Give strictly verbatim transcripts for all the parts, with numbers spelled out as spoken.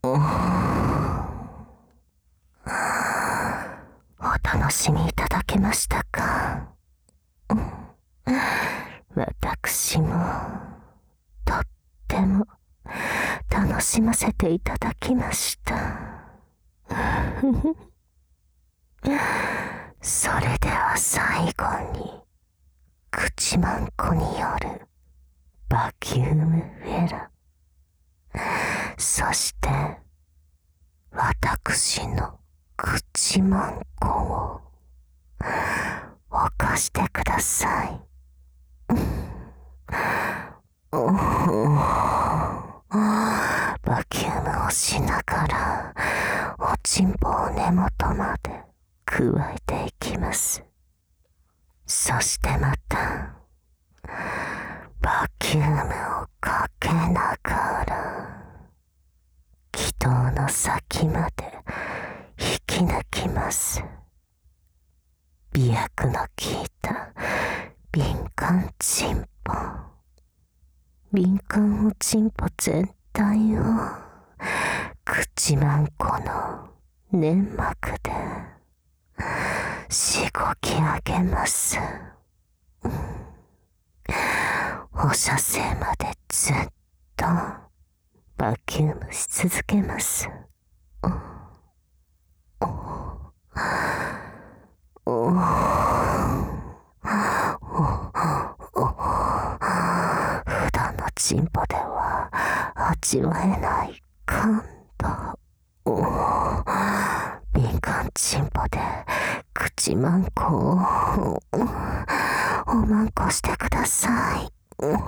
お楽しみいただけましたか？私もとっても楽しませていただきました。それでは最後に口マンコによるバキュームフェラ、そして私の口マンコを犯してください。バキュームをしながらおちんぽを根元まで加えていきます。そしてまたバキュームをかけながら気筒の先まで引き抜きます。美薬の効いた敏感チンポ、敏感おちんぽ全体を口マンコの粘膜でしごき上げます。放射線までずっとバキュームし続けます。普段のチンポでは味わえない感動。敏感チンポで口マンコをおまんこしてください。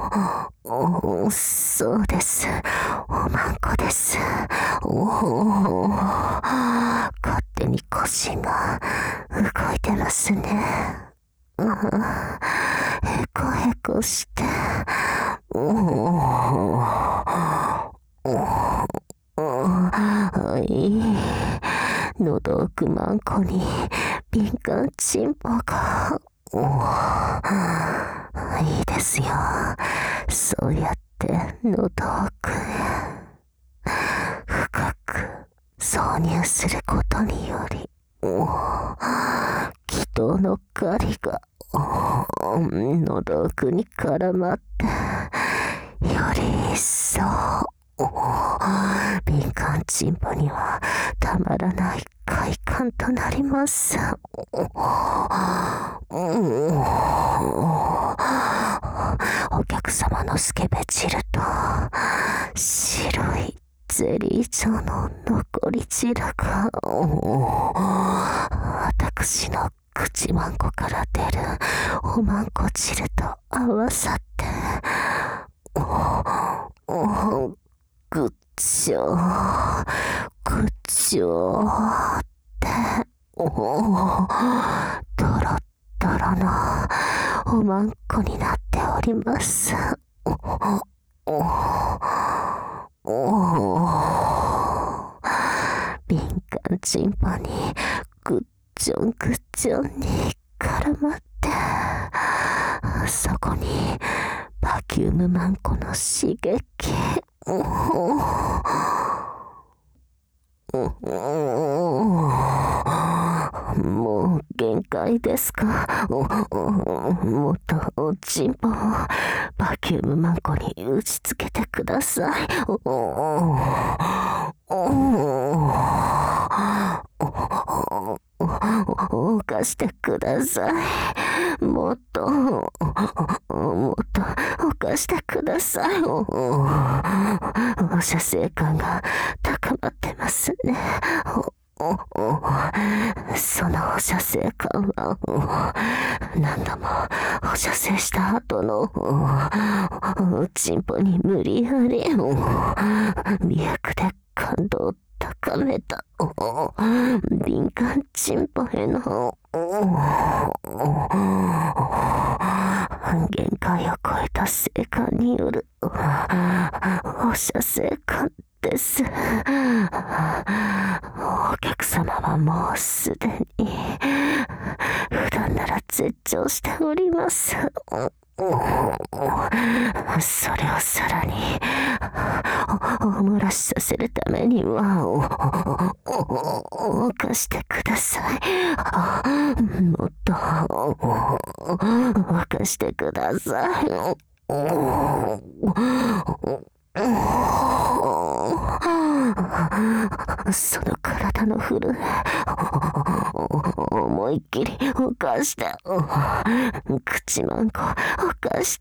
そうです、おまんこです。勝手に腰が動いてますね。へこへこして喉奥マンコに敏感チンポがいいですよ。そうやって喉奥へ深く挿入することにより気筒の針が喉奥に絡まってより一層敏感チンポにはたまらない快感となります。お客様のスケベ汁と白いゼリー状の残り汁が私の口マンコから出るおまんこ汁と合わさってぐっちょぐっちょってドロッドロのおまんこになっております。敏感チンポにぐっちょんぐっちょんに絡まってそこにバキュームマンコの刺激もう限界ですか？もっとおちんぽをバキュームマンコに打ちつけてください。犯してください。もっともっと犯してください。放射性感が高まってますね。その放射性感は何度も放射性した後のチンポに無理やり美薬で感動を高めた敏感チンポへの限界を超えた性感による放射性感です。お客様はもうすでに普段なら絶頂しております。 それをさらにお漏らしさせるためには犯してください。もっと犯してください。その体の震え、思いっきり犯して、口まんこ犯して、